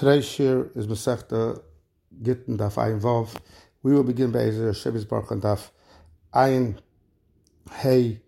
Today's shir is Masechta Gittin Daf Ayin Vav. We will begin by Ezer Shebis Baruch and Daf Ayin Hey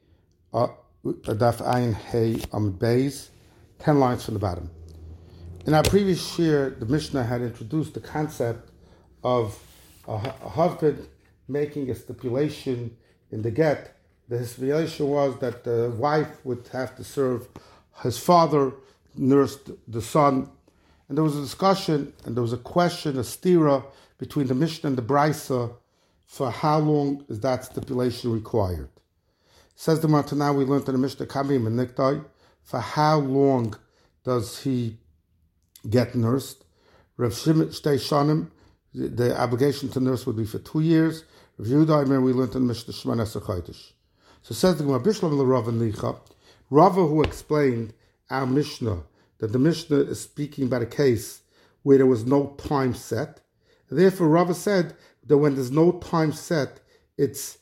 Beis, 10 lines from the bottom. In our previous shir, the Mishnah had introduced the concept of a husband making a stipulation in the get. The stipulation was that the wife would have to serve his father, nurse the son. And there was a discussion, and there was a question, a stira, between the Mishnah and the Brisa for how long is that stipulation required. Says the Matana, we learned in the Mishnah, Kamim and Niktai, for how long does he get nursed? Rav Shimon Shtei Shanim, the obligation to nurse would be for 2 years. Rav Yehuda, we learned in the Mishnah, Shemana Sechodesh. So says the Gemara, Bishlam l'Rava Nicha, Rava who explained our Mishnah, that the Mishnah is speaking about a case where there was no time set. And therefore, Rava said that when there's no time set, it's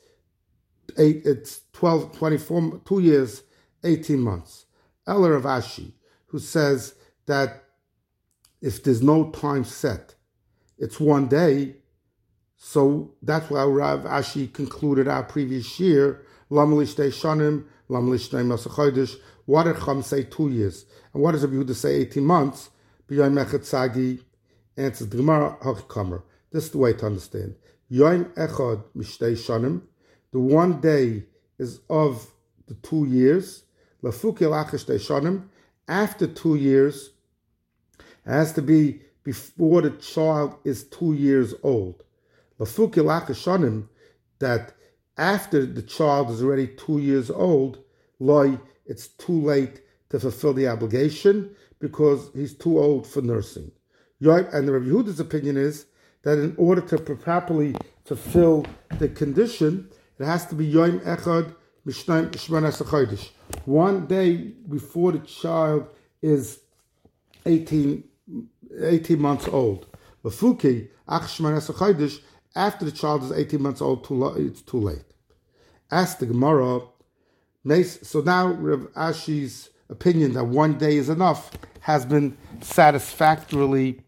12, 24, 2 years, 18 months. Ella Rav Ashi, who says that if there's no time set, it's 1 day. So that's why Rav Ashi concluded our previous year, Lam Lishtei Shanim, Lam Lishtei Masachodesh. What did Chum say 2 years? And what does Rabbi Yehuda say 18 months? B'yoim echad sagi, answers the Gemara, Hachikamer. This is the way to understand. Yoim echad mishtei shanim, the 1 day is of the 2 years. Lafuki lachashtei shanim, after 2 years, it has to be before the child is 2 years old. Lafuki lachash shanim, that after the child is already 2 years old, loy, it's too late to fulfill the obligation because he's too old for nursing. And the Rabbi Yehuda's opinion is that in order to properly fulfill the condition, it has to be Yom Echad Mishnayim Shemana Sechodesh, 1 day before the child is 18 months old. Lafuki Ach Shemana Sechodesh, after the child is 18 months old, it's too late. Ask the Gemara. So now Rav Ashi's opinion that 1 day is enough has been satisfactorily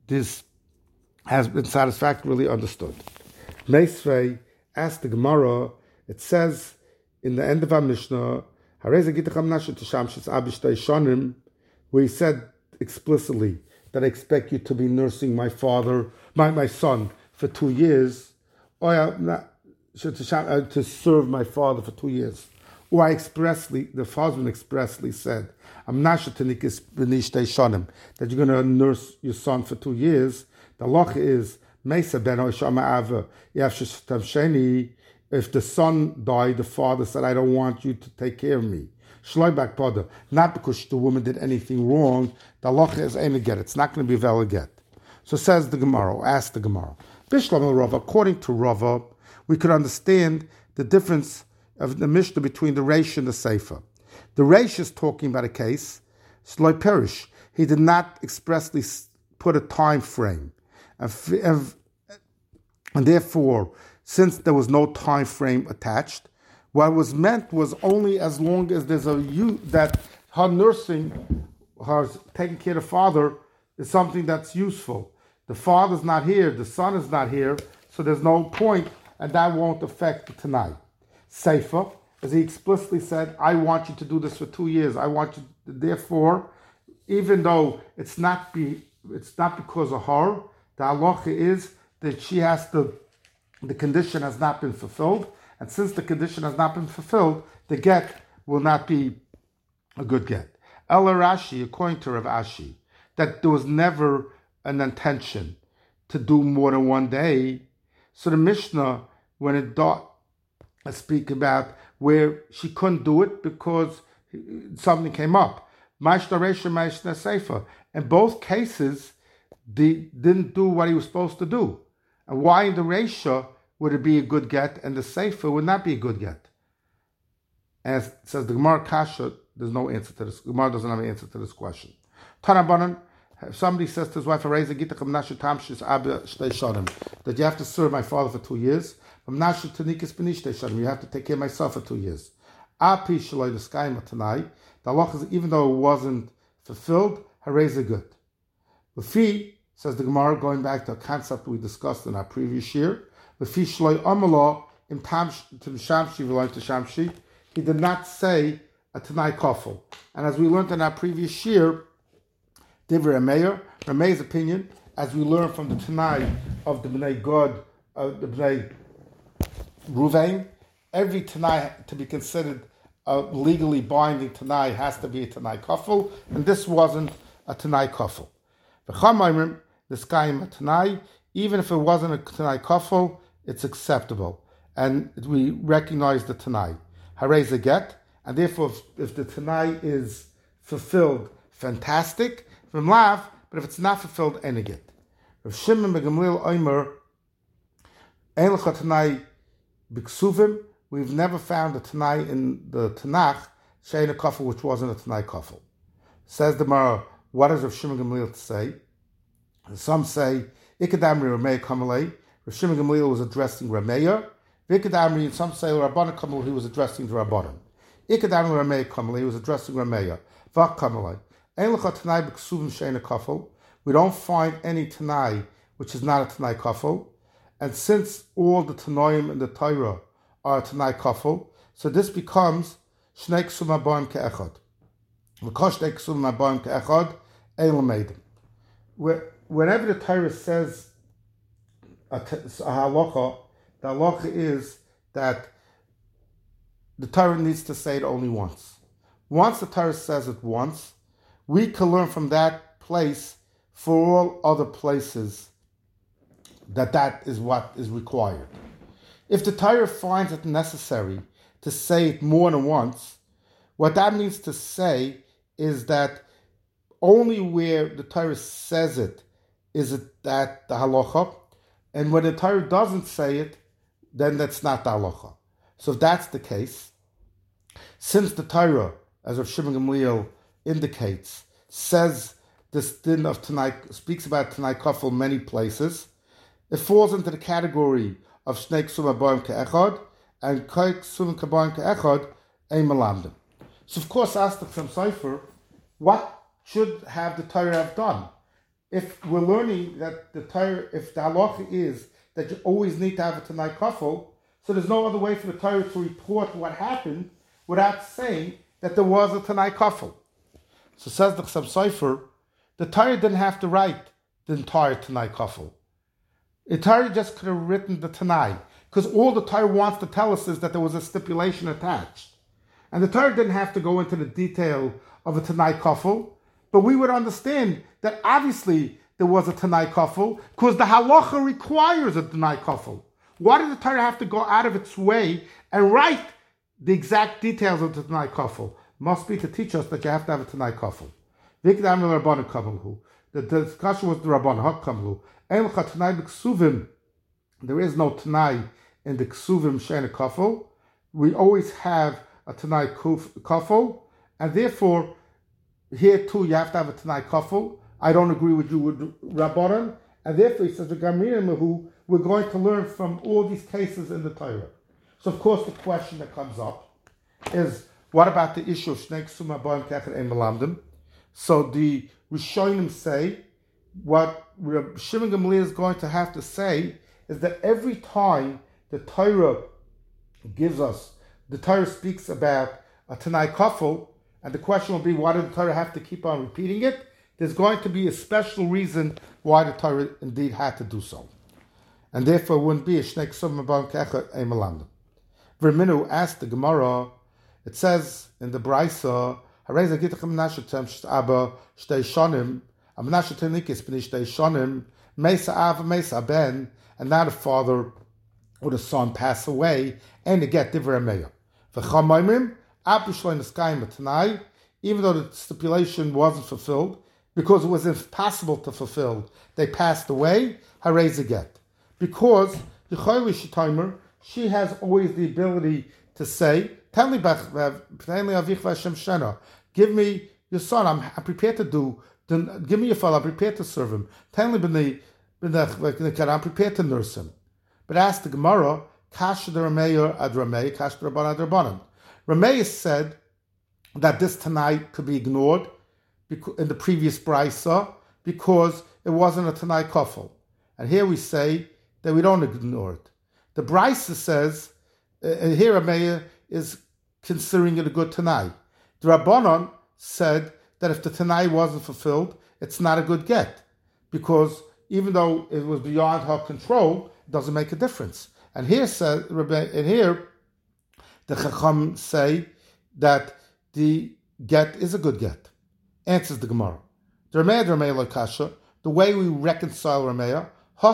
understood. Meisrei asked the Gemara, it says in the end of our Mishnah, where he said explicitly that I expect you to be nursing my son for 2 years, to serve my father for 2 years. Or the husband expressly said, that you're going to nurse your son for 2 years. The law is, if the son died, the father said, I don't want you to take care of me. Not because the woman did anything wrong. The law is a get. It's not going to be a valid get. So says the Gemara, ask the Gemara. According to Rava, we could understand the difference of the Mishnah between the Reish and the Seifa. The Reish is talking about a case, Sloi Perish. He did not expressly put a time frame. And therefore, since there was no time frame attached, what was meant was only as long as there's that her nursing, her taking care of the father is something that's useful. The father's not here, the son is not here, so there's no point, and that won't affect the Tanai. Seifa, as he explicitly said, I want you to do this for 2 years. I want you, therefore, even though it's not because of her, the halacha is that she has the condition has not been fulfilled, and since the condition has not been fulfilled, the get will not be a good get. Ela Rashi, according to Rav Ashi, that there was never an intention to do more than 1 day. So the Mishnah, when it speak about where she couldn't do it because something came up. In both cases, they didn't do what he was supposed to do. And why in the Reisha would it be a good get and the Seifa would not be a good get? As it says the Gemara Kasha, there's no answer to this. Gemara doesn't have an answer to this question. Tanabanan, if somebody says to his wife, that you have to serve my father for 2 years, you have to take care of myself for 2 years. The law is, even though it wasn't fulfilled, hareza good. Lefi, says the Gemara, going back to a concept we discussed in our previous year, Lefi shloi amala im tam to shamshi v'loy to shamshi, he did not say a Tanai Kofel. And as we learned in our previous year, Divrei Ramey's opinion, as we learned from the Tanai of the Bnei Gad, the Bnei Ruvain, every Tanai to be considered a legally binding Tanai has to be a Tanai Kofel, and this wasn't a Tanai Kofel. V'chamayrim, this guy a Tanai, even if it wasn't a Tanai Kofel, it's acceptable, and we recognize the Tanai. Harei a get, and therefore, if the Tanai is fulfilled, fantastic, from lav, but if it's not fulfilled, any get. Rav Shimon ben Gamliel Omer, Ein lecha Tanai b'ksuvim, we've never found a Tanai in the Tanakh, she'ein a kofel, which wasn't a Tanai kofel. Says the Gemara, what does Rav Shimon ben Gamliel say? Some say, Ikadamri Ramei Kamalei, Rav Shimon ben Gamliel was addressing Rameya, Vikadamri, and some say Rabbanan Kamal, he was addressing the Rabbanan. Ikadamri Ramei Kamalei, he was addressing Rameya. Vak Kamalei. Ein lecha Tanai b'ksuvim she'ein a kofel. We don't find any Tanai which is not a Tanai kofel. And since all the Tanoim in the Torah are a Tanai kofel, so this becomes Shnei Ksum HaBoim Ke'echad. V'kosh Shnei Ksum HaBoim Ke'echad, Ein L'meidim. Whenever the Torah says a halacha, the halacha is that the Torah needs to say it only once. Once the Torah says it once, we can learn from that place for all other places that is what is required. If the Torah finds it necessary to say it more than once, what that means to say is that only where the Torah says it is it that the halacha, and when the Torah doesn't say it, then that's not the halacha. So if that's the case, since the Torah, as Rav Shimon Gamliel indicates, says this din of Tanai, speaks about Tanai Kofel many places, it falls into the category of Shnei Ksum HaBoim Ke'echad and Koi Ksum HaBoim Ke'echad Ein Melamdim. So of course, ask the Chassam Sofer, what should have the Torah have done? If we're learning that the Torah, if the halacha is that you always need to have a Tanai Kofel, so there's no other way for the Torah to report what happened without saying that there was a Tanai Kofel. So says the Chassam Sofer, the Torah didn't have to write the entire Tanai Kofel. The Torah just could have written the Tanai, because all the Torah wants to tell us is that there was a stipulation attached. And the Torah didn't have to go into the detail of a Tanai Kofel, but we would understand that obviously there was a Tanai Kofel, because the halacha requires a Tanai Kofel. Why did the Torah have to go out of its way and write the exact details of the Tanai Kofel? Must be to teach us that you have to have a Tanai Kofel. The discussion was the Rabbanan Hakamlu. There is no Tanai in the Ksuvim she'ein a kofel. We always have a Tanai kofel, and therefore here too you have to have a Tanai kofel. I don't agree with you with Rabbanan, and therefore he says the Gamrinim who we're going to learn from all these cases in the Torah. So of course the question that comes up is, what about the issue of Shnei Ksum HaBoim Ke'echad Ein Melamdim? So the Rishonim say, what Rav Shimon Gamliel is going to have to say is that every time the Torah gives us, the Torah speaks about a Tanai Kofel, and the question will be, why did the Torah have to keep on repeating it? There's going to be a special reason why the Torah indeed had to do so. And therefore it wouldn't be a Shnei Ksum HaBoim Ke'echad Ein Melamdim. Verminu asked the Gemara, it says in the Braisa, Harei Zagitachem Nashatem Sh'aba Shtei Shonim, Amnashatem Nikis B'nei Shtei Shonim, Mesa Av, Mesa Ben, and now the father or the son pass away, and they get Divrei Meya. V'chamayimim, Abu Shlein Eskayim B'Tanai, even though the stipulation wasn't fulfilled, because it was impossible to fulfill, they passed away, Harei Zaget. Because Yechoyli Sh'taimer, she has always the ability to say, give me your son, I'm prepared to do, give me your father, I'm prepared to serve him. I'm prepared to nurse him. But ask the Gemara, Kash the Rameya ad Ramey, Kash the Rabbanan ad Rabbanan. Ramey said that this Tanai could be ignored in the previous Brisa, because it wasn't a Tanai Kofel. And here we say that we don't ignore it. The Brisa says, here Ameya is considering it a good Tanai. The Rabbanon said that if the Tanai wasn't fulfilled, it's not a good get, because even though it was beyond her control, it doesn't make a difference. And here the Chacham say that the get is a good get. Answers the Gemara. The way we reconcile Rameya,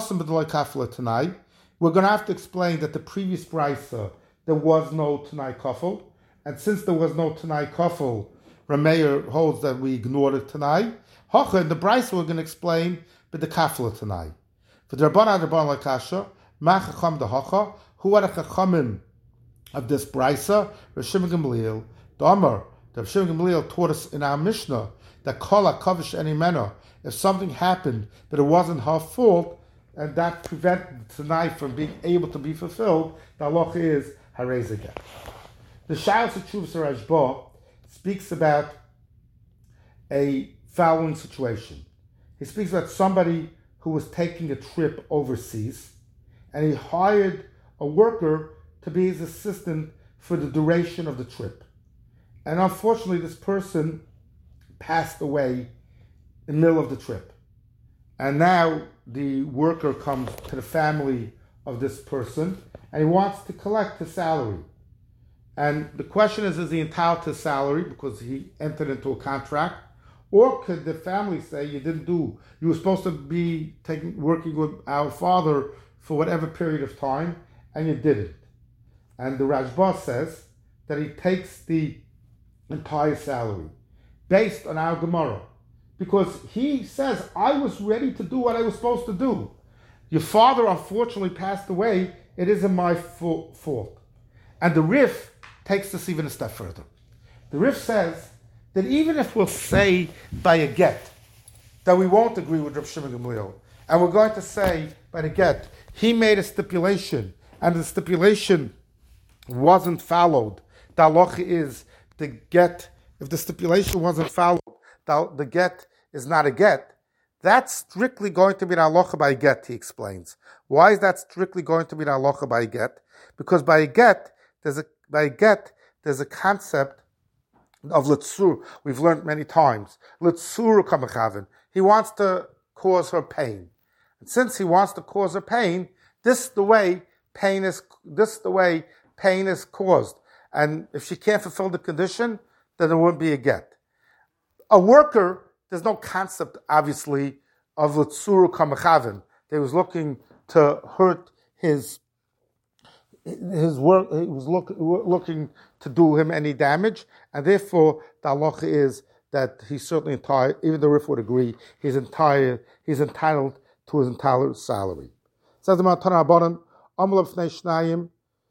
we're going to have to explain that the previous brisa there was no Tanai Kofel, and since there was no Tanai Kofel, Rameya holds that we ignored the Tanai. Hocha, in the brisa we're going to explain but the Kafla Tanai. For the Rabbanan Lakasha, Ma Chacham the Hocha, who are the Chachamim of this brisa? Rav Shimon Gamliel. The Amar, the Rav Shimon Gamliel taught us in our Mishnah that Kala Kavish any manner, if something happened but it wasn't her fault, and that prevented the Tanai from being able to be fulfilled, the halacha is Harei Get. The Shalos Tshuvas Rashba speaks about a following situation. He speaks about somebody who was taking a trip overseas, and he hired a worker to be his assistant for the duration of the trip. And unfortunately, this person passed away in the middle of the trip. And now the worker comes to the family of this person and he wants to collect his salary. And the question is he entitled to salary because he entered into a contract? Or could the family say, you were supposed to be working with our father for whatever period of time and you didn't? And the Rashba says that he takes the entire salary based on our Gemara. Because he says, I was ready to do what I was supposed to do. Your father unfortunately passed away. It isn't my fault. And the Rif takes this even a step further. The Rif says that even if we'll say by a get that we won't agree with Rav Shimon Gamliel, and we're going to say by the get, he made a stipulation, and the stipulation wasn't followed. The halacha is the get, if the stipulation wasn't followed, the get is not a get. That's strictly going to be the halacha by a get, he explains. Why is that strictly going to be the halacha by a get? Because by a get, there's a concept of litzur. We've learned many times. Litzur kamachavin. He wants to cause her pain. And since he wants to cause her pain, this is the way pain is caused. And if she can't fulfill the condition, then there wouldn't be a get. A worker, there's no concept, obviously, of litzuru kamachavin. They was looking to hurt his work. He was looking to do him any damage, and therefore the halacha is that he's certainly entitled. Even the Rif would agree, he's entitled to his entire salary. Says the Matana Rabbanan, Amalav Fnei Shnayim.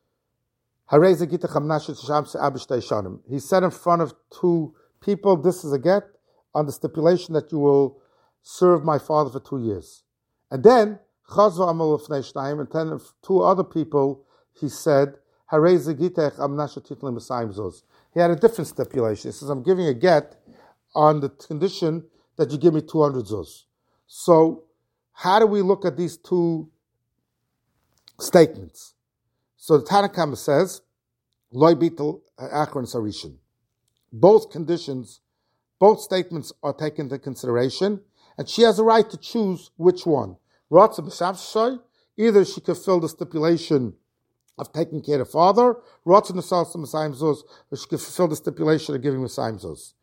He said in front of two people, this is a get on the stipulation that you will serve my father for 2 years. And then, and then two other people, he said, he had a different stipulation. He says, I'm giving a get on the condition that you give me 200 zuz. So, how do we look at these two statements? So the Tanakhama says, Loi bitul achron sarishin. Both conditions, both statements are taken into consideration, and she has a right to choose which one. Either she could fill the stipulation of taking care of the father, or she could fulfill the stipulation of giving Messiah zuz.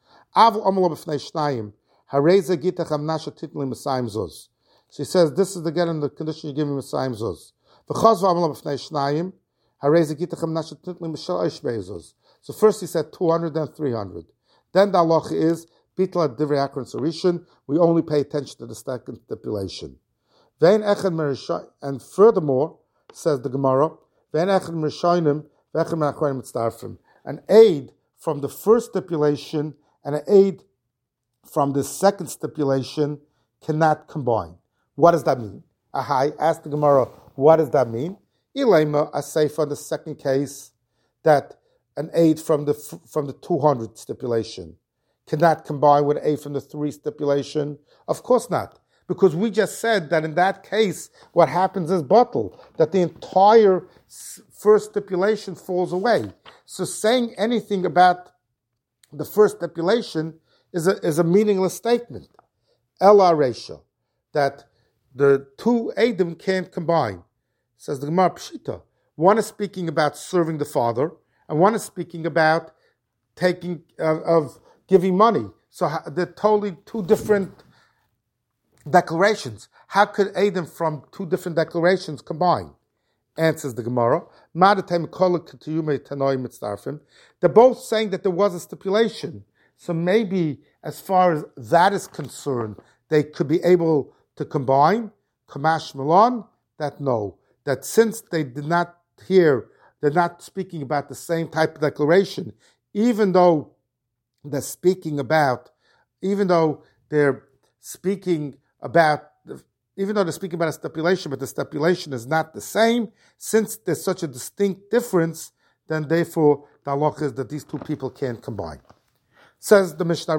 She says, this is again in the condition you give me Messiah zuz. So first he said 200, then 300. Then the halacha is bitla divrei akron sarishin. We only pay attention to the second stipulation. And furthermore, says the Gemara, an aid from the first stipulation and an aid from the second stipulation cannot combine. What does that mean? I asked the Gemara, what does that mean? Ilema, I say for the second case that an aid from the 200 stipulation cannot combine with A from the 3 stipulation? Of course not. Because we just said that in that case, what happens is bottle, that the entire first stipulation falls away. So saying anything about the first stipulation is a meaningless statement. Ela Resha, that the 2 Eidim can't combine. Says the Gemara Pshita. One is speaking about serving the father, and one is speaking about taking of giving money. So they're totally 2 different declarations. How could Eidim from 2 different declarations combine? Answers the Gemara. They're both saying that there was a stipulation. So maybe as far as that is concerned, they could be able to combine. Kamash Milan, that no. That since they did not hear, they're not speaking about the same type of declaration, even though they're speaking about a stipulation, but the stipulation is not the same, since there's such a distinct difference, then therefore the halacha is that these 2 people can't combine. Says the Mishnah,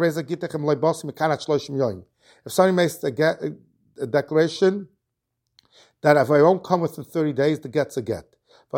if somebody makes a declaration that if I won't come within 30 days, the get's a get.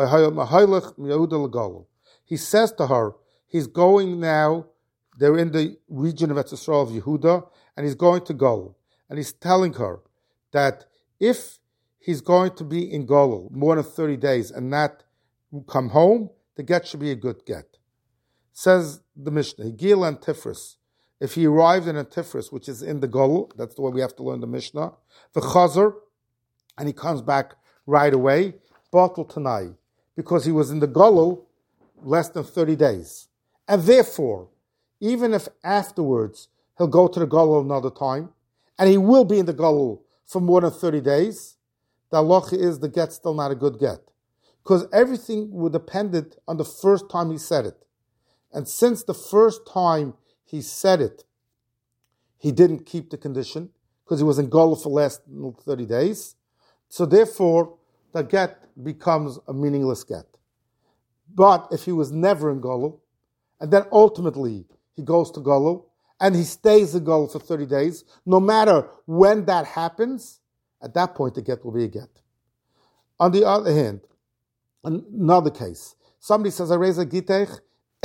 He says to her, he's going now, they're in the region of Eretz Yisrael of Yehuda, and he's going to Golul. And he's telling her that if he's going to be in Golul more than 30 days and not come home, the get should be a good get. Says the Mishnah, Higil and Tifris. If he arrived in Tifris, which is in the Golul, that's the way we have to learn the Mishnah, the Chazer, and he comes back right away, Batal Tanai, because he was in the Golul less than 30 days. And therefore, even if afterwards he'll go to the Golul another time, and he will be in the Golul for more than 30 days, the halacha is the get's still not a good get. Because everything would depend on the first time he said it. And since the first time he said it, he didn't keep the condition, because he was in Golul for less than 30 days, so therefore the get becomes a meaningless get. But if he was never in Golul, and then ultimately he goes to Golul, and he stays in Golul for 30 days, no matter when that happens, at that point the get will be a get. On the other hand, another case, somebody says, I raise a gitech,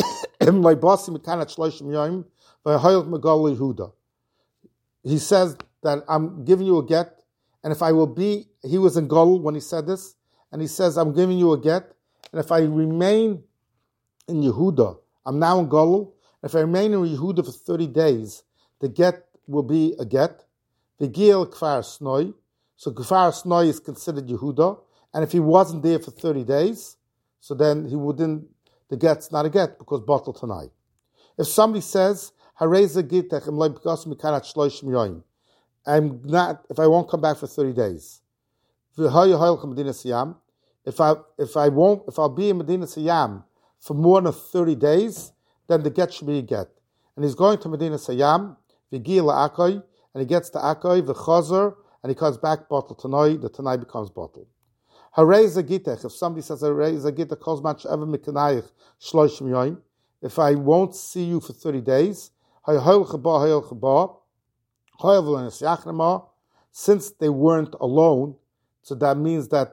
he says that I'm giving you a get, and if I will be, he was in Golul when he said this, and he says, I'm giving you a get, and if I remain in Yehuda, I'm now in Golul, if I remain in Yehuda for 30 days, the get will be a get. The Gil Kfar Snoi, so Kfar Snoi is considered Yehuda, and if he wasn't there for 30 days, so then the get's not a get, because Batal Tanai. If somebody says, if I won't come back for 30 days, if I'll be in Medina Siyam for more than 30 days, then the get should be a get. And he's going to Medina Siyam, and he gets to Akoy, the Chazer, and he comes back, Batal Tanai, the Tanai becomes Batal. If somebody says, if I won't see you for 30 days, since they weren't alone, so that means that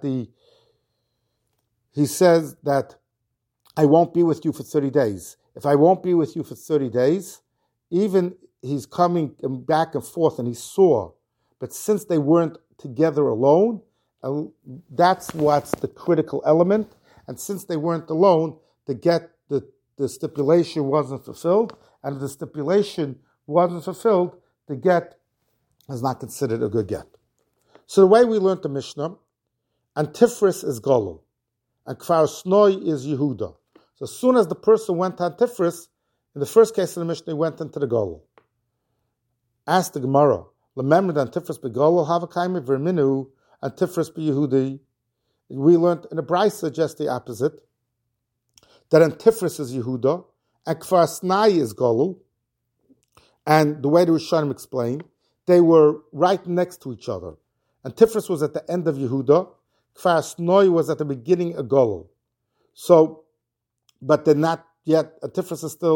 he says that I won't be with you for 30 days. If I won't be with you for 30 days, even he's coming back and forth and he saw, but since they weren't together alone, that's what's the critical element. And since they weren't alone, the stipulation wasn't fulfilled. And if the stipulation wasn't fulfilled, the get is not considered a good get. So the way we learned the Mishnah, Antifris is Golul, and Kfar Snoi is Yehuda. So as soon as the person went to Antifris, in the first case of the Mishnah, he went into the Golul. Ask the Gemara, remember that Antifris be Golul, Havakaimi Verminu, Antifris be Yehudi. We learned in the Brisa just the opposite, that Antifris is Yehuda, and Kfar Snai is Golul. And the way the Rishonim explain, they were right next to each other. Antifris was at the end of Yehuda, Kfar Snoi was at the beginning of Golul. So, but they're not yet, Antifris is still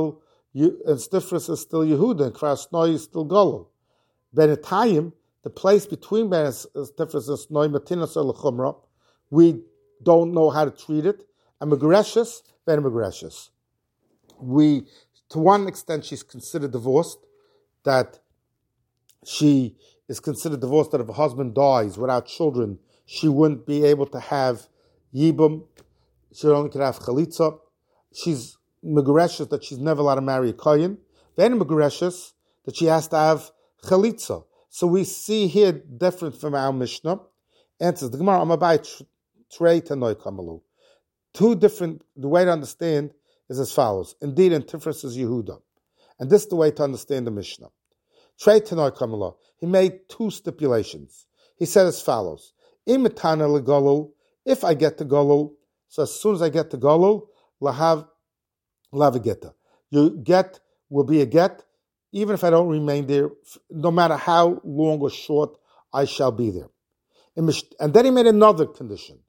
and Stifris is still Yehuda, and Kfar Snoi is still Golul. Benetayim, the place between Ben Stifris and Snoi, Matinas or Lechumra, we don't know how to treat it. And Megreshus, Ben Megreshus. To one extent, she's considered divorced, that she is considered divorced, that if a husband dies without children, she wouldn't be able to have Yibum, she only could have Chalitza. She's Megreshus, that she's never allowed to marry a Kohen. Then Megreshus, that she has to have Chalitza. So we see here different from our Mishnah. Answers the Gemara, Amabai Trei Tanoi Kamalu. Two different, the way to understand is as follows. Indeed, in Tifris is Yehuda. And this is the way to understand the Mishnah. Trei Tanoi Kamalu. He made two stipulations. He said as follows. Imitana legolul, if I get to Golul, so as soon as I get to Golul, lahav a geta. Your get will be a get, even if I don't remain there, no matter how long or short I shall be there. And then he made another condition.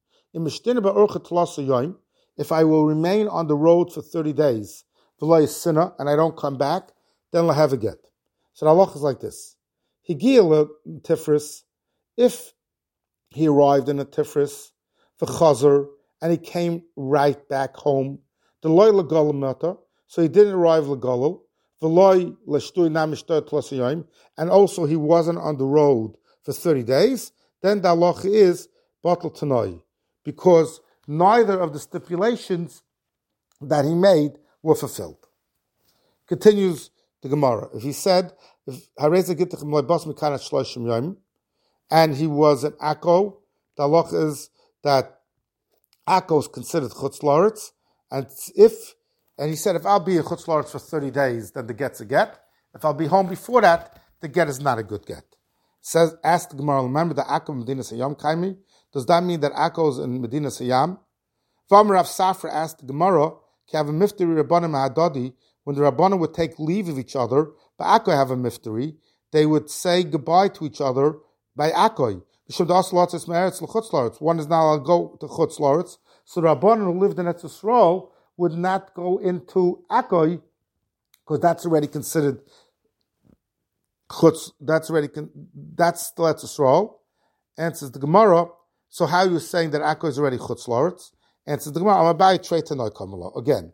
If I will remain on the road for 30 days, and I don't come back, then I'll have a get. So the halach is like this. Higiyah Tifris, if he arrived in a Tifris, for Chazer, and he came right back home, the loy legalul mata, so he didn't arrive legalul, the loy leshtui namishtar tlasayim, and also he wasn't on the road for 30 days, then the halach is batal tanoi, because neither of the stipulations that he made were fulfilled. Continues the Gemara. If he said, and he was an Akko, the halach is that Akko is considered Chutz La'aretz, and he said, if I'll be in Chutz La'aretz for 30 days, then the get's a get. If I'll be home before that, the get is not a good get. Says, ask the Gemara, remember the Akko Medina Sayyam Kaimi? Does that mean that Akko is in Medina Sayyam? V'amar Rav Safra asked the Gemara, have a mifteri Rabbanim Ha'adadi, when the Rabbanim would take leave of each other, but Akko have a mifteri, they would say goodbye to each other by Akko. One is not allowed to go to Chutz La'aretz, so the Rabbanim who lived in Eretz Yisrael would not go into Akko, because that's already considered Chutz, that's still Eretz Yisrael. Answers the Gemara, so how are you saying that Akko is already Chutz La'aretz? Answers the Gemara, I'm about to trade to again.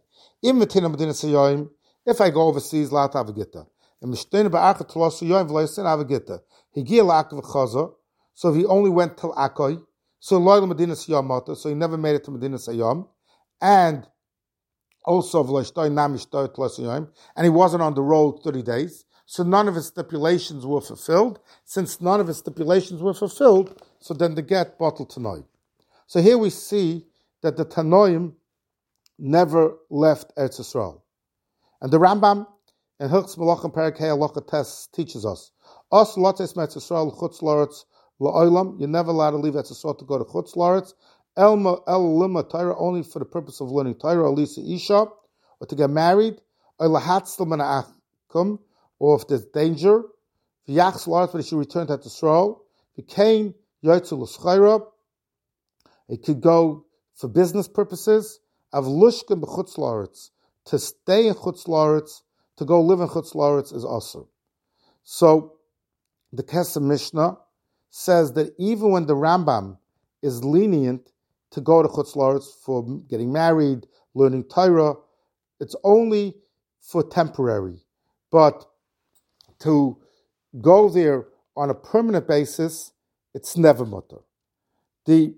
If I go overseas, la tavagita. And mishtena ba'achat tlos yoyim v'loysin avagita. He gil Akko v'chaza. So he only went till Akko. So loyal Medina Sayyam, so he never made it to Medina Sayyam. And also v'loyshtoy namishtoy tlos yoyim. And he wasn't on the road 30 days. So none of his stipulations were fulfilled. Since none of his stipulations were fulfilled, so then the get bottled Tanoi. So here we see that the Tanoim never left Eretz Yisrael. And the Rambam in Hilchos Melachim Perek Hey Halacha Tes teaches us, Os lotes Eretz Yisrael Chutz La'aretz la'olam, you're never allowed to leave Eretz Yisrael to go to Chutz La'aretz, El lima Torah, only for the purpose of learning Torah, Alisa Isha, or to get married, or Lahatzl Mena'akum, or if there's danger, V'yachs La'aretz, but he should return to Eretz Yisrael, V'kein Yotzul L'Schayra, he could go for business purposes, Av Lushkin B'Chutz La'aretz, to stay in Chutz La'aretz, to go live in Chutz La'aretz is also. So the Kesef Mishnah says that even when the Rambam is lenient to go to Chutz La'aretz for getting married, learning Torah, it's only for temporary. But to go there on a permanent basis, it's never mutter. The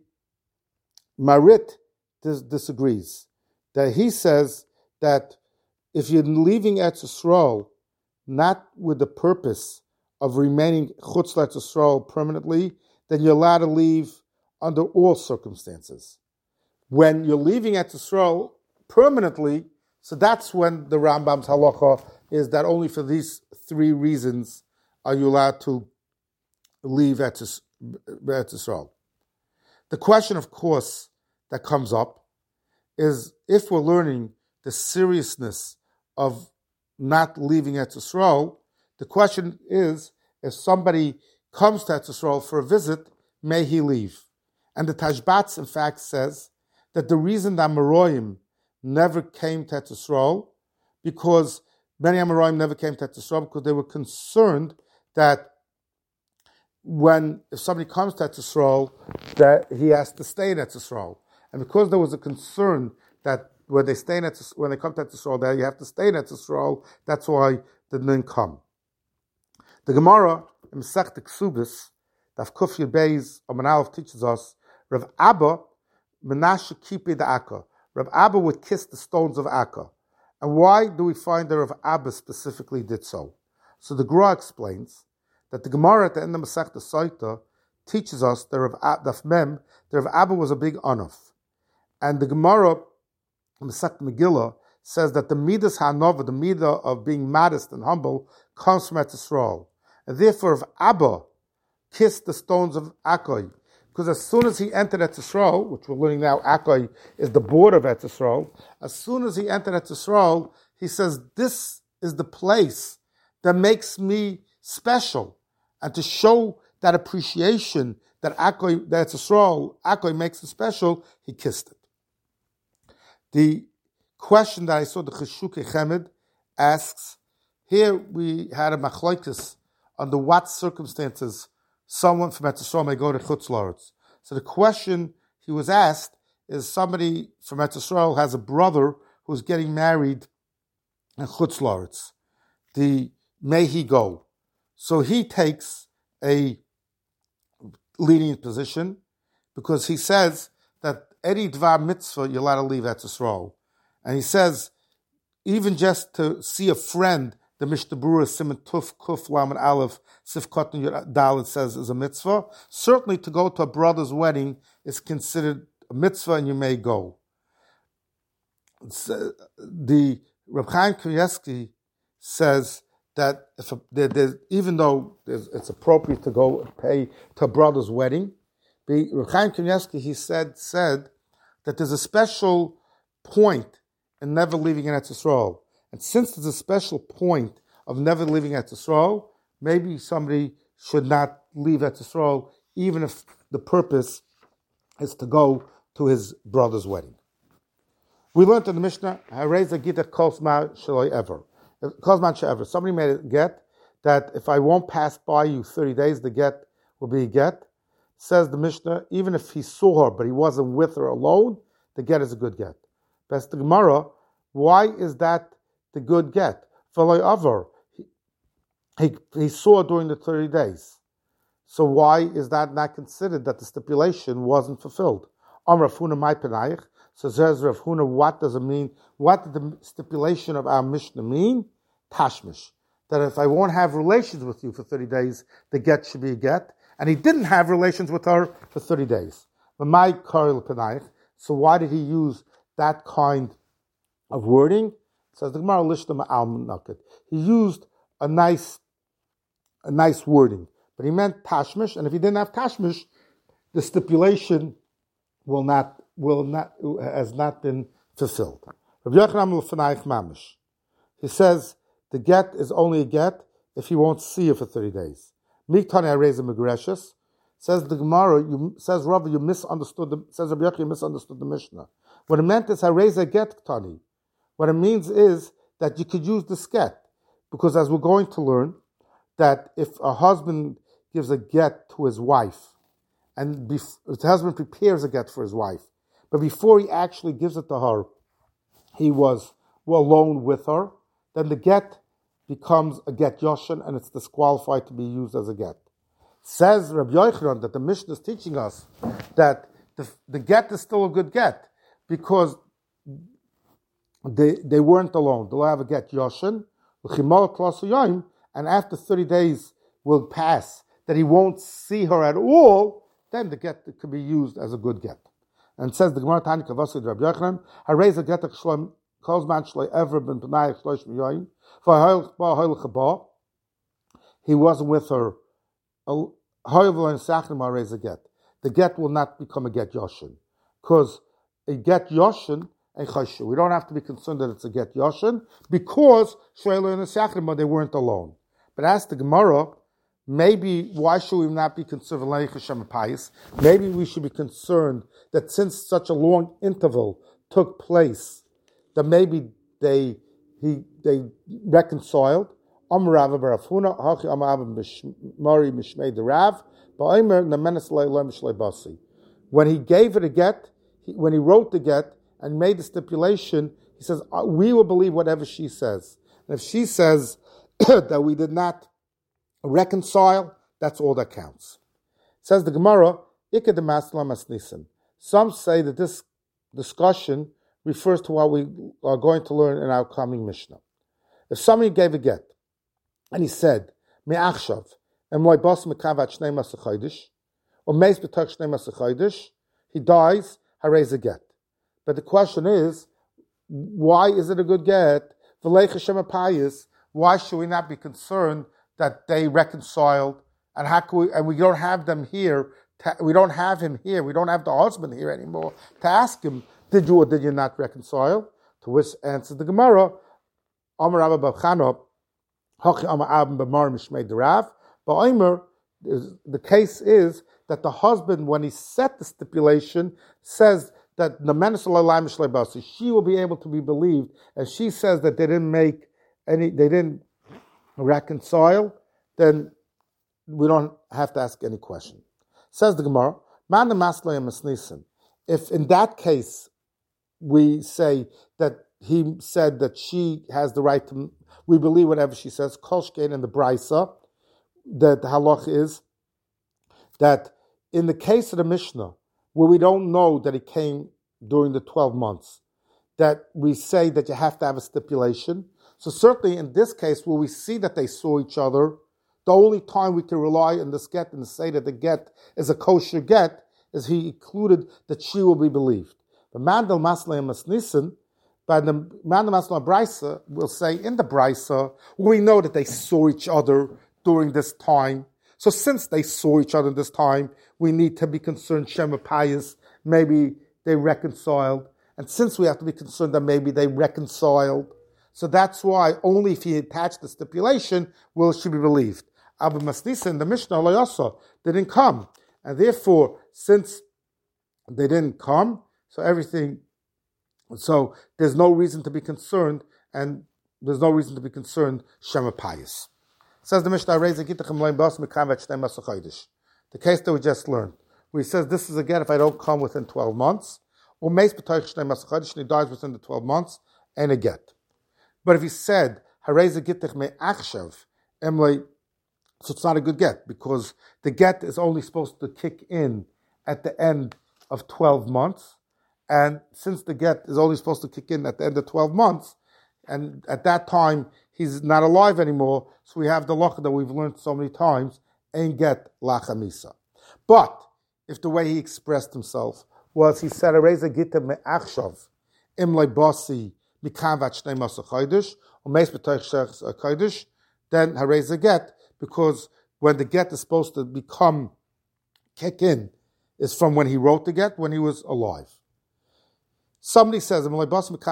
Marit disagrees. That he says that if you're leaving Eretz Yisrael not with the purpose of remaining Chutz Eretz Yisrael permanently, then you're allowed to leave under all circumstances. When you're leaving Eretz Yisrael permanently, so that's when the Rambam's halacha is that only for these three reasons are you allowed to leave Eretz Yisrael. The question, of course, that comes up is if we're learning the seriousness of not leaving Eretz Yisrael, the question is, if somebody comes to Eretz Yisrael for a visit, may he leave? And the Tashbatz, in fact, says that the reason that Meroyim never came to Eretz Yisrael, because many Amoraim never came to Eretz Yisrael because they were concerned that if somebody comes to Eretz Yisrael, that he has to stay in Eretz Yisrael. And because there was a concern that when they come to Eretz Yisrael, that you have to stay in Eretz Yisrael, that's why they didn't come. The Gemara in Masechta Ksubis, Daf Kuf Yud Beis Amud Aleph teaches us Rav Abba Menashe Kipi the Akka. Rav Abba would kiss the stones of Akka. And why do we find that Rav Abba specifically did so? So the Gra explains that the Gemara at the end of Masechta Soita teaches us that Rav Abba was a big Anuf. And the Gemara in Masechta Megillah says that the Midas Hanova, the Midah of being modest and humble, comes from Eretz Yisrael. And therefore, Rav Abba kissed the stones of Akoi, because as soon as he entered Eretz Yisrael, which we're learning now, Akoi is the border of Eretz Yisrael, as soon as he entered Eretz Yisrael, he says, this is the place that makes me special. And to show that appreciation that Eretz Yisrael, Akoi makes it special, he kissed it. The question that I saw the Cheshukei Chemed asks, here we had a machlokes under what circumstances someone from Eretz Yisrael may go to Chutz La'aretz. So the question he was asked is, somebody from Eretz Yisrael has a brother who's getting married in Chutz La'aretz. May he go? So he takes a lenient position because he says that any dvar mitzvah you're allowed to leave Eretz Yisrael. And he says, even just to see a friend, the Mishnah Berurah Siman Tuf Kuf Lamed Aleph Sif Kotten Yud Dalet says is a mitzvah. Certainly to go to a brother's wedding is considered a mitzvah and you may go. The Reb Chaim Kanievsky says that even though it's appropriate to go and pay to a brother's wedding, the Reb Chaim Kanievsky, he said that there's a special point in never leaving Eretz Yisrael. And since there's a special point of never leaving Eretz Yisrael, maybe somebody should not leave Eretz Yisrael, even if the purpose is to go to his brother's wedding. We learned in the Mishnah, Hareza Gita Kolzman Shaloi Ever. Kolzman She'ever. Somebody made a get that if I won't pass by you 30 days, the get will be a get. Says the Mishnah, even if he saw her, but he wasn't with her alone, the get is a good get. That's the Gemara. Why is that the good get? He saw during the 30 days. So why is that not considered that the stipulation wasn't fulfilled? Rav Huna my penayich. So says Rav Huna, what does it mean? What did the stipulation of our Mishnah mean? Tashmish. That if I won't have relations with you for 30 days, the get should be a get. And he didn't have relations with her for 30 days. But my karil penayich. So why did he use that kind of wording? Says the Gemara Lishtama al Naked. He used a nice wording, but he meant tashmish, and if he didn't have tashmish, the stipulation has not been fulfilled. Rabbi Yochanan l'fanayich mamish. He says the get is only a get if he won't see her for 30 days. Miktani hareza megreshes. Says the Gemara, says Rabbi, you misunderstood. Says Rabbi Yochanan, you misunderstood the Mishnah. What it meant is hareza get tani. What it means is that you could use this get, because as we're going to learn, that if a husband gives a get to his wife, and the husband prepares a get for his wife, but before he actually gives it to her, he was alone with her, then the get becomes a get yoshin, and it's disqualified to be used as a get. Says Rabbi Yochanan that the Mishnah is teaching us that the get is still a good get, because they weren't alone. They'll have a get yoshin, and after 30 days will pass that he won't see her at all, then the get could be used as a good get. And says the Gemara Tani Kavasi Rabbi Yochanan, Hareza get Shlom Kozman Shloi Ever Ben Penayich Shlosh Miyoyim for he wasn't with her. The get will not become a get yoshin, because a get yoshin. We don't have to be concerned that it's a get yoshin, because Shloilo and Sachrima, they weren't alone. But as the Gemara, maybe why should we not be concerned with maybe we should be concerned that since such a long interval took place, that maybe they they reconciled. When he gave it a get, when he wrote the get and made the stipulation, he says, we will believe whatever she says. And if she says that we did not reconcile, that's all that counts. Says the Gemara, some say that this discussion refers to what we are going to learn in our coming Mishnah. If somebody gave a get, and he said, Me'achshav, Emloi bas mekavat shnei masach chodesh, or meis b'toch shnei masach chodesh, he dies, harei a get. But the question is, why is it a good get? V'leich Hashem apayis, why should we not be concerned that they reconciled, and how can we, and we don't have them here, we don't have him here, we don't have the husband here anymore, to ask him, did you or did you not reconcile? To which answers the Gemara, Amar Rabba bar Chana, the case is that the husband, when he set the stipulation, says that she will be able to be believed, and she says that they didn't reconcile, then we don't have to ask any question. Says the Gemara, if in that case we say that he said that she has the right to, we believe whatever she says, Kolshkein in the Brisa, that the halach is that in the case of the Mishnah, where we don't know that it came during the 12 months, that we say that you have to have a stipulation. So certainly in this case, where we see that they saw each other, the only time we can rely on this get and say that the get is a kosher get is he included that she will be believed. But Mandel Maslei Masnissen, by the Mandel Maslei Brisa, will say in the Brisa, we know that they saw each other during this time. So since they saw each other this time, we need to be concerned, Shema Pius, maybe they reconciled. And since we have to be concerned that maybe they reconciled, so that's why only if he attached the stipulation will she be believed. Abu Masnisa in the Mishnah Layasa didn't come. And therefore, since they didn't come, so there's no reason to be concerned, and there's no reason to be concerned, Shema Pius. Says the Mishnah, the case that we just learned, where he says this is a get if I don't come within 12 months, or and he dies within the 12 months, and a get. But if he said, so it's not a good get, because the get is only supposed to kick in at the end of 12 months, and since the get is only supposed to kick in at the end of 12 months, and at that time he's not alive anymore, so we have the lacha that we've learned so many times, and get lachamisa. But if the way he expressed himself was, he said, "Areza gita me'achshav imlay basi mikavat shnei masa chaydish or meis b'toich shech chaydish," then hareza get, because when the get is supposed to kick in, is from when he wrote the get, when he was alive. Somebody says, if I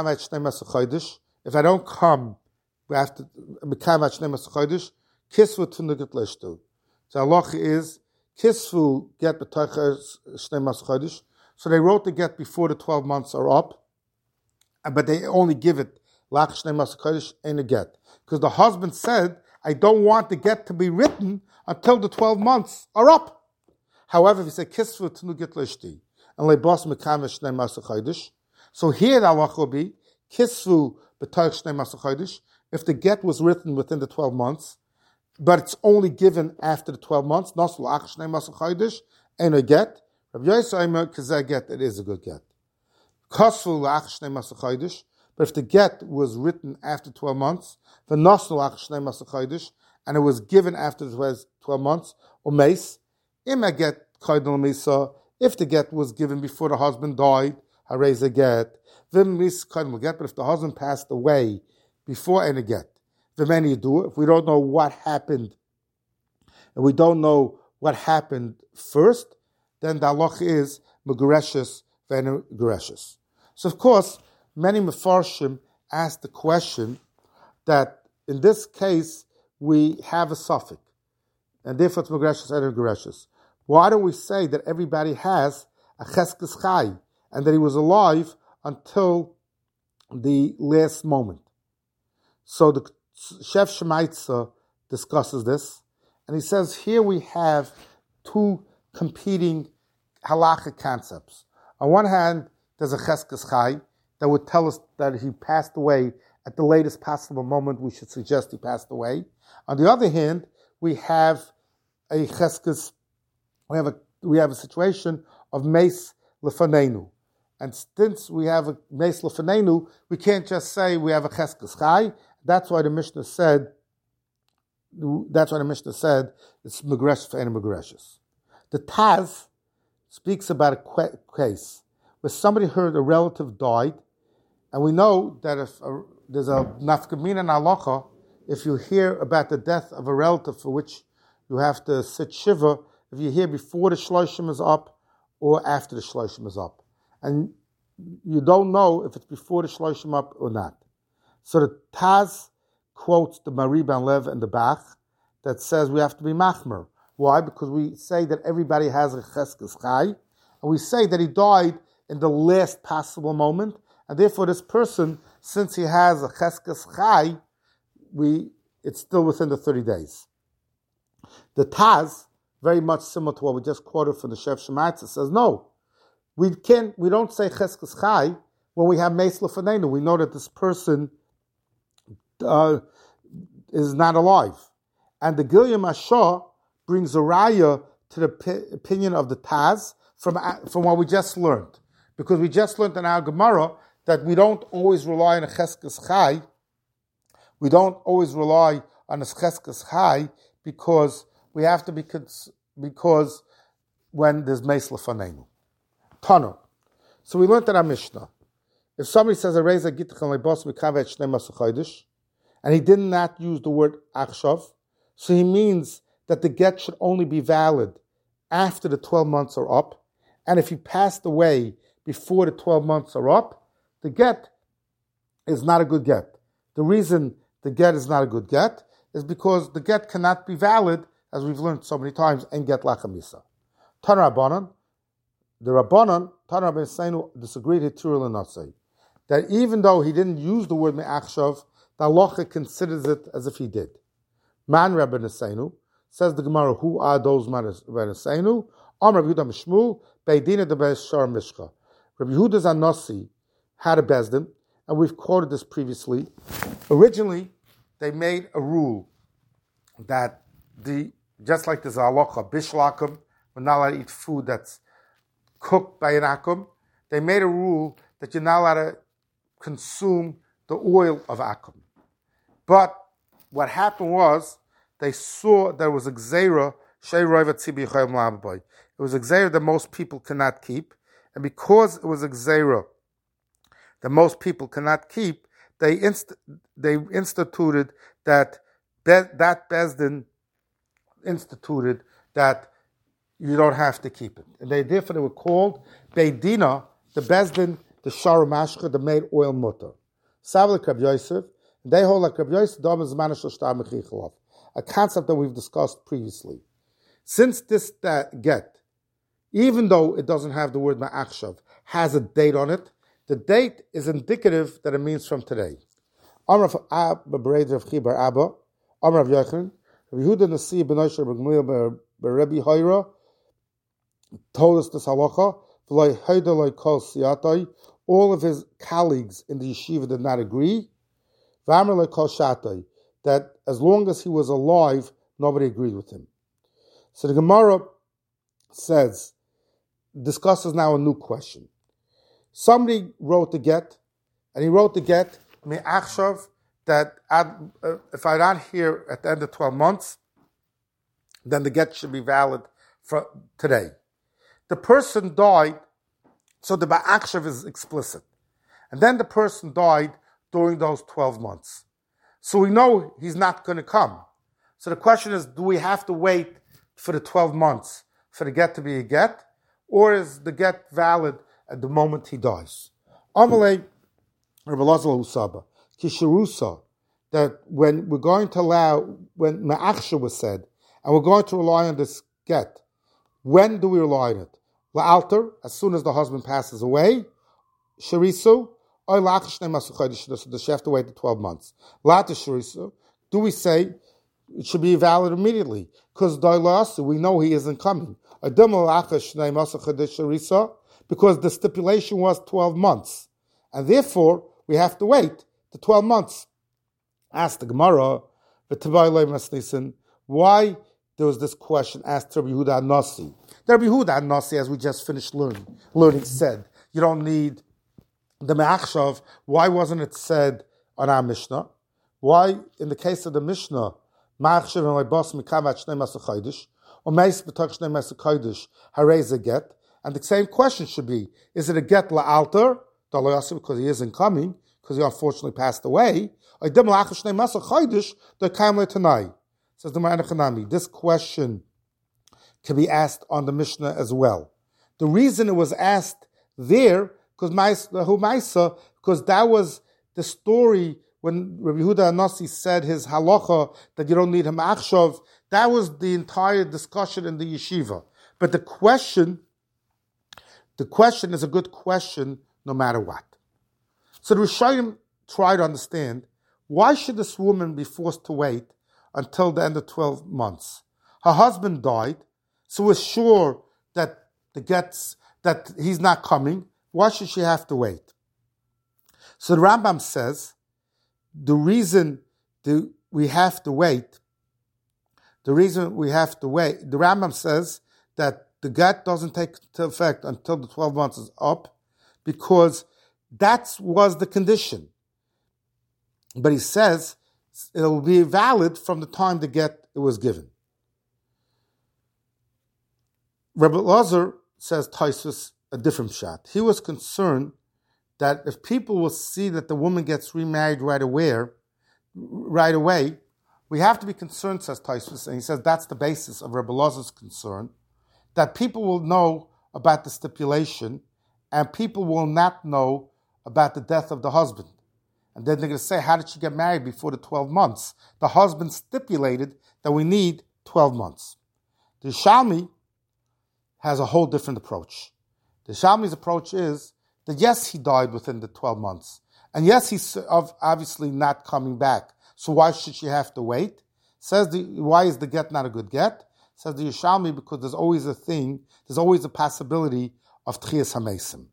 don't come after kisvu tunugat leshtu. So Allah is kisvu get b'taycher. So they wrote the get before the 12 months are up, but they only give it lach shnei masach in a get, because the husband said, I don't want the get to be written until the 12 months are up. However, if you say kisvu tunugat leshti and lebas mekamesh shnei masach, so here the halacha will be kisvu b'tayich shnei masach chodesh if the get was written within the 12 months, but it's only given after the 12 months. Nasul ach shnei masach chodesh and a get. Rabbi Yosef Omer kazeh get, it is a good get. Kasvu ach shnei masach chodesh, but if the get was written after 12 months, the nasul ach shnei masach chodesh, and it was given after the 12 months, or meis im a get kaidol misa, if the get was given before the husband died, harez a get. But if the husband passed away before any get, if we don't know what happened, and we don't know what happened first, then the halach is megureshes v'enugereshes. So of course, many mefarshim ask the question that in this case we have a suffix, and therefore it's megureshes and enugereshes. Why don't we say that everybody has a cheskes chai, and that he was alive until the last moment? So the Chef Shemaitza discusses this, and he says here we have two competing halachic concepts. On one hand, there's a cheskes chai that would tell us that he passed away at the latest possible moment. We should suggest he passed away. On the other hand, we have a cheskes. We have a situation of meis lefanenu, and since we have a meis lefanenu, we can't just say we have a cheskes chai. That's why the Mishnah said. It's megresh for any megreshes. The Taz speaks about a case where somebody heard a relative died, and we know that if there's a nafkamina in halacha, if you hear about the death of a relative for which you have to sit shiva, if you hear before the shloshim is up or after the shloshim is up, and you don't know if it's before the shloshim up or not. So the Taz quotes the Mariban and Lev and the Bach that says we have to be machmer. Why? Because we say that everybody has a cheskes chai, and we say that he died in the last possible moment, and therefore this person, since he has a cheskes chai, it's still within the 30 days. The Taz, very much similar to what we just quoted from the Chef Shemaitza, says no, we don't say cheskes chai when we have meis lefanenu. We know that this person is not alive, and the Gilyam Ashah brings a raya to the opinion of the Taz from what we just learned, because we just learned in our Gemara that we don't always rely on a cheskes chai. We don't always rely on a cheskes chai because we have to be because when there's meis lefanenu. Tana. So we learned in our Mishnah, if somebody says a reza gitachon lebos mikavet shnei masu chodesh, and he did not use the word achshav, so he means that the get should only be valid after the 12 months are up, and if he passed away before the 12 months are up, the get is not a good get. The reason the get is not a good get is because the get cannot be valid, as we've learned so many times, and get lachamisa. Tana Rabbanan, the Rabbanan, Tana Rabbanan Seinu disagreed with Turil and Natsai, that even though he didn't use the word me'achshav, the halacha considers it as if he did. Man Rabbi Neseinu, says the Gemara, who are those man Rabbi Neseinu? Rabbi Yehuda Mishmul, Beidina de Beis Shar Mishka. Rabbi Yehuda Zanasi had a bezdin, and we've quoted this previously. Originally, they made a rule that just like there's a halacha, bishlakum, we're not allowed to eat food that's cooked by an akum, they made a rule that you're not allowed to consume the oil of akum. But what happened was they saw there was a gzeira, it was a gzeira that most people cannot keep, and because it was a gzeira that most people cannot keep, they instituted that bezdin instituted that you don't have to keep it, and they were called beidina, the bezdin, the shara mashcha, the made oil mutter. Savlik Rabbi Yosef, they hold like Rabbi Yosef, a concept that we've discussed previously. Since this get, even though it doesn't have the word ma'achshav, has a date on it, the date is indicative that it means from today. Amr of Bered of Chibar Abba, Amr of Yochanan, Rabbi Yehuda Nasi ben Osher ben Rabbi Hoira told us this halacha. All of his colleagues in the yeshiva did not agree. That as long as he was alive, nobody agreed with him. So the Gemara discusses now a new question. Somebody wrote the get, and he wrote the get, me'achshav, that if I'm not here at the end of 12 months, then the get should be valid for today. The person died, so the ba'achshav is explicit. And then the person died during those 12 months. So we know he's not going to come. So the question is, do we have to wait for the 12 months for the get to be a get? Or is the get valid at the moment he dies? Amalei Rabbi Lazar Usaba, Kisharusa, that when we're going to allow, when Ma'achsha was said, and we're going to rely on this get, when do we rely on it? La'alter, as soon as the husband passes away, Sharisu, Or does she have to wait the 12 months? Do we say it should be valid immediately? Because we know he isn't coming. Because the stipulation was 12 months. And therefore, we have to wait the 12 months. Ask the Gemara, why there was this question asked to Rabbi Yehuda Nasi. Rabbi Yehuda Nasi, as we just finished learning, said, you don't need the Me'achshav. Why wasn't it said on our Mishnah? Why, in the case of the Mishnah, Ma'achshav and Leibos Mikavat Shnei Masach Chodesh, or Meis B'tok Shnei Masach Chodesh, Harei a get? And the same question should be, is it a get la'alter, because he isn't coming, because he unfortunately passed away, or Dim La'achshav Shnei Masach Chodesh, the Kaim Le'tanai? Says the Ma'aneh Chanami, this question can be asked on the Mishnah as well. The reason it was asked there, because that was the story when Rabbi Yehuda Nasi said his halacha that you don't need him achshav. That was the entire discussion in the yeshiva. But the question is a good question no matter what. So the Rishonim try to understand, why should this woman be forced to wait until the end of 12 months? Her husband died, so we're sure that that he's not coming. Why should she have to wait? So the Rambam says, the reason we have to wait, the Rambam says that the get doesn't take effect until the 12 months is up, because that was the condition. But he says it will be valid from the time the get was given. Rabbi Lazar says Taisus a different shot. He was concerned that if people will see that the woman gets remarried right away, we have to be concerned, says Taisus, and he says that's the basis of Rabbi Lazar's concern, that people will know about the stipulation and people will not know about the death of the husband. And then they're going to say, how did she get married before the 12 months? The husband stipulated that we need 12 months. The Shalmi has a whole different approach. The Shalmi's approach is that yes, he died within the 12 months. And yes, he's obviously not coming back. So why should she have to wait? Why is the get not a good get? Says the Yerushalmi, because there's always a possibility of Tchias HaMesim.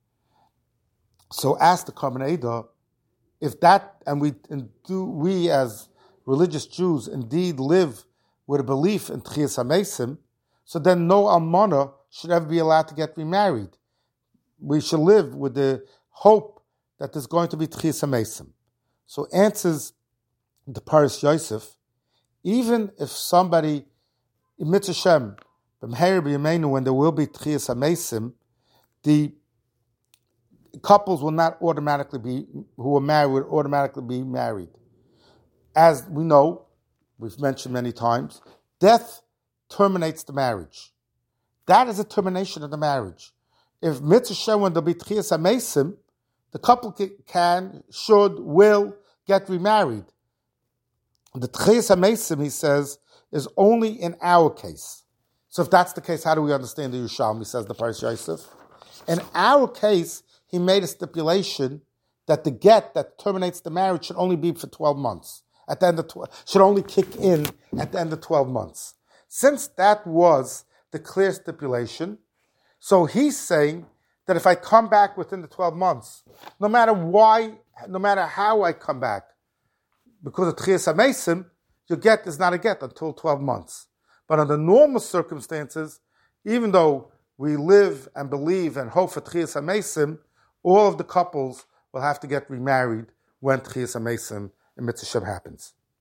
So ask the Karban Eidah, if that, and we as religious Jews indeed live with a belief in Tchias HaMesim, so then no almana should ever be allowed to get remarried. We should live with the hope that there's going to be Tchias HaMesim. So answers the Paris Yosef, even if somebody, in Mitzvah Shem, when there will be Tchias HaMesim, the couples will not automatically be, who are married, will automatically be married. As we know, we've mentioned many times, death terminates the marriage. That is a termination of the marriage. If Mitzvah Shem, when there'll be Tchias HaMesim, the couple can, should, will get remarried. The Tchias HaMesim, he says, is only in our case. So if that's the case, how do we understand the Yerushalmi, says the Paris Yosef? In our case, he made a stipulation that the get that terminates the marriage should only be for 12 months. At the end of should only kick in at the end of 12 months. Since that was the clear stipulation, so he's saying that if I come back within the 12 months, no matter how I come back, because of Tchias HaMesim, your get is not a get until 12 months. But under normal circumstances, even though we live and believe and hope for Tchias HaMesim, all of the couples will have to get remarried when Tchias HaMesim in Mitzvah Shem happens.